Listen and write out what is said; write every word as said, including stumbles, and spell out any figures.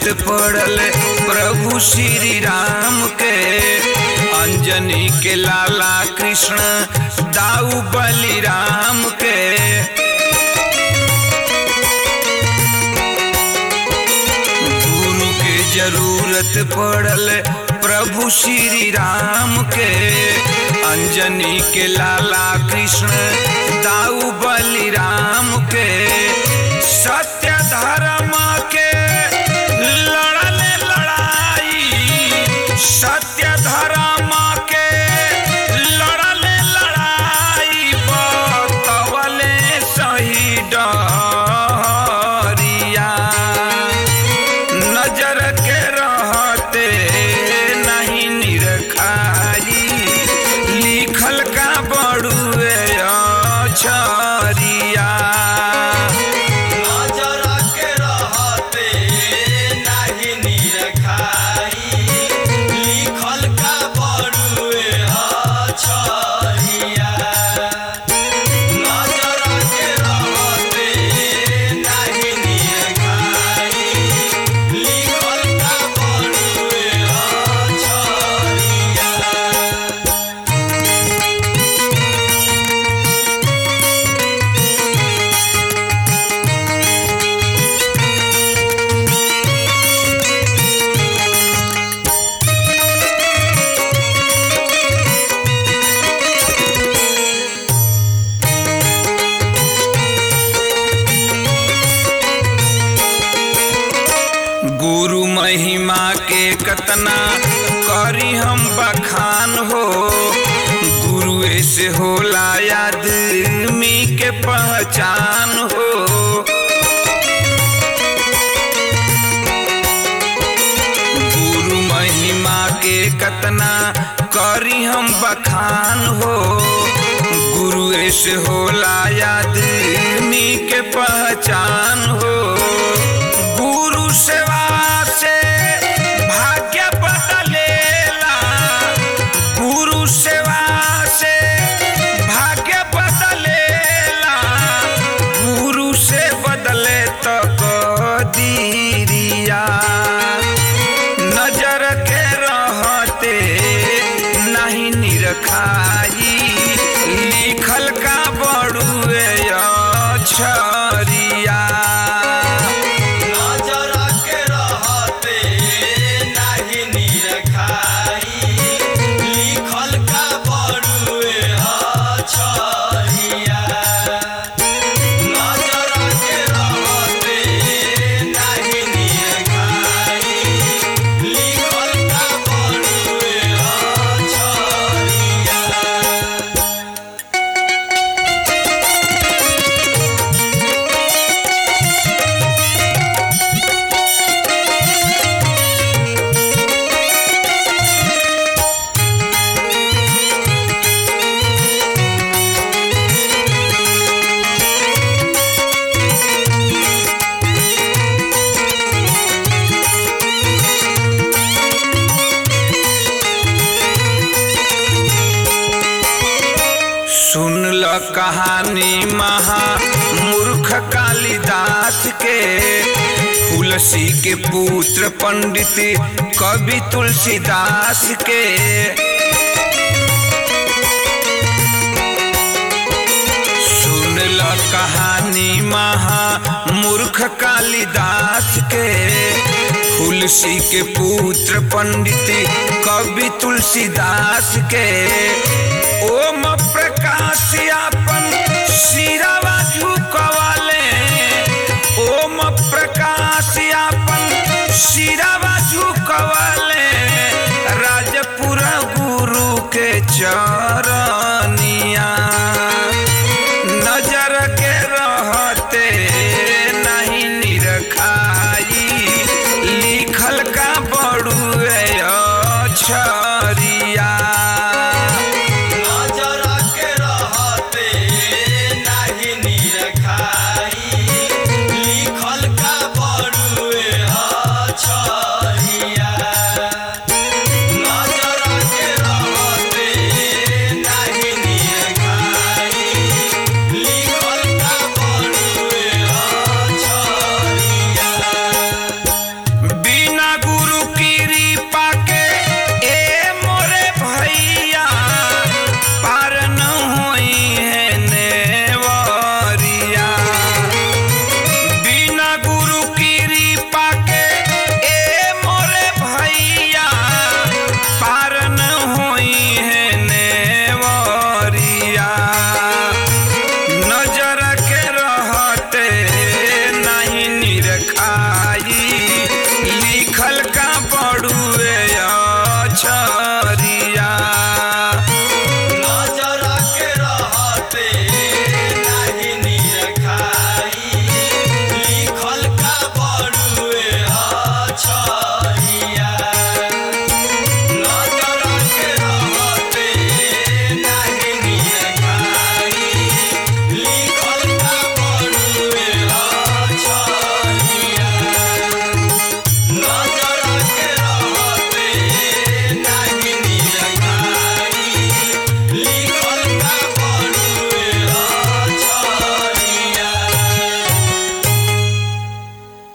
पड़ल प्रभु श्री राम के। अंजनी के लाला कृष्ण दाऊ बलिराम के। गुरु के जरूरत पड़ल प्रभु श्री राम के। अंजनी के लाला कृष्ण दाऊ बलिराम के। सत्य धर्म के लड़ले लड़ाई, सत्य धर्म के लड़ले लड़ाई, बतवले सही डरिया। नजर के रहते नहीं निरखाई, लिखल का बड़ुए अक्षरिया। गुरु महिमा के कतना करी हम बखान हो। गुरुए से होला आदमी के पहचान हो। गुरु महिमा के कतना करी हम बखान हो। गुरुए से होला आदमी के पहचान हो। गुरु सेवा से भाग्य बदलेला, गुरु सेवा से भाग्य बदलेला। गुरु से बदले तो कदीरिया। नजर के रहते नहीं निरखाई, लिखल का बड़ुए अक्षरिया। सुन ल कहानी महामूर्ख कालिदास के। तुलसी के पुत्र पंडित कवि तुलसीदास के। सुन ल कहानी महामूर्ख कालिदास के। तुलसी के पुत्र पंडित कवि तुलसीदास के। ओम प्रकाश आपन सिरवा झुकवाले, ओम प्रकाश आपन सिरवा झुकवाले। राजपुर गुरु के चरनिया। नजर के रहते नहीं निरखाई, लिखल का बड़ुए अक्षरिया। द